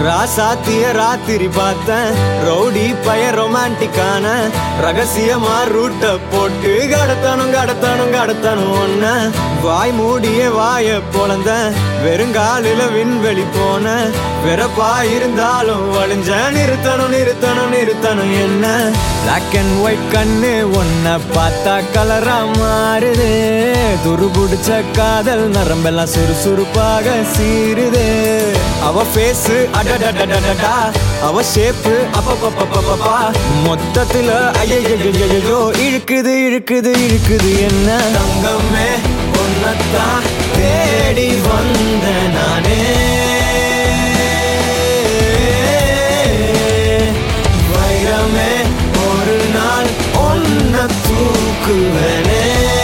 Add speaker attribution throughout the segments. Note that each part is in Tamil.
Speaker 1: ராசாத்திய ராத்திரி பார்த்தேன் ரவுடி பய ரொமான்டிக்கான ரகசியமா ரூட்ட போட்டு கடத்தணும் ஒன்ன வாய் மூடிய வாய பொழந்த வெறுங்காலில விண்வெளி போன வெறப்பா இருந்தாலும் வழிஞ்ச நிறுத்தணும் என்ன பிளாக் அண்ட் ஒயிட் கண்ணு ஒன்ன பார்த்தா கலரா மாறுது துருபுடிச்ச காதல் நரம்பெல்லாம் சுறுசுறுப்பாக சீருது அவ பேஸ் அடடடடடடா அவ ஷேப்பு அப்பப்பப்பப்பப்பா மொத்தத்துல ஐயோ இழுக்குது என்ன தங்கமே ஒன்னத்தான் தேடி வந்த நானே வைரமே ஒரு நாள் ஒன்ன தூக்குவனே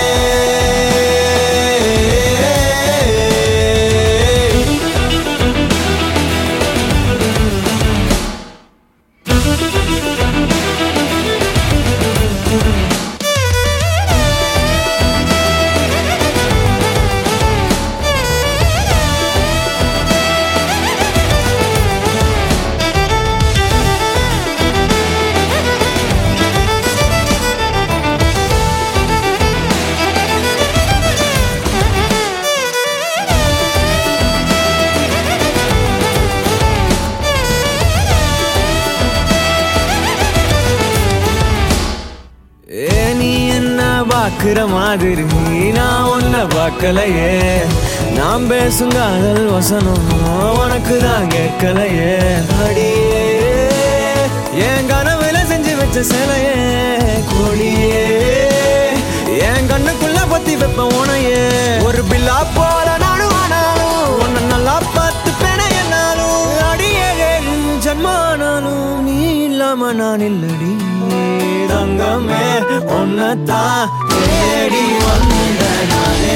Speaker 1: பாக்குற மாதிரி நான் ஒன்ன பார்க்கலையே நான் பேசும் காதல் வசனம் உனக்கு தான் கேட்கலையே அடியே என் கனவுல செஞ்சு வச்ச சிலையே கொடியே என் கண்ணுக்குள்ள பத்தி வைப்ப உனையே ஒரு பில்லா போல நானும் ஆனாலும் உன்ன நல்லா பார்த்து பெண என்னாலும் அடியே ஜன்மானாலும் நீ இல்லாம நான் இல்லடி தங்கமே ஒன்னத்தான் தேடி வந்த நானே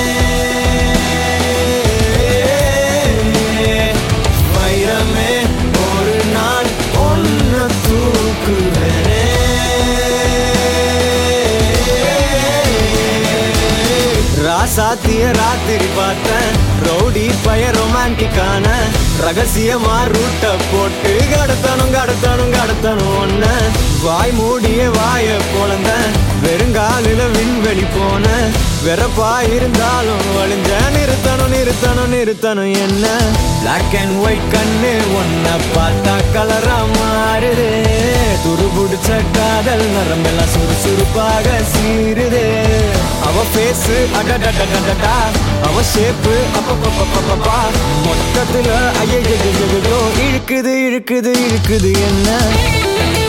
Speaker 1: வைரமே ஒரு நாள் ஒன்ன தூக்குவனே ராசாத்திய ராத்திரி பார்த்தேன் ரவுடி பய ரொமான்டிக்கான ரகசியமா ரூட்ட போட்டு கடத்தணும் ஒன்ன வாய் மூடிய வாய பொழந்த வெறுங்காலில விண்வெளி போன வெறப்பா இருந்தாலும் வழிஞ்ச நிறுத்தணும் என்ன பிளாக் அண்ட் ஒயிட் கண்ணு ஒன்ன பார்த்தா கலரா மாறுது துருபுடிச்ச காதல் நரம்பெல்லாம் சுறுசுறுப்பாக சீருது அவ பேஸ் அடடடடடா அவ ஷேப்பு அப்பப்பப்பப்பப்பா மொத்தத்துல ஐயோ இழுக்குது என்ன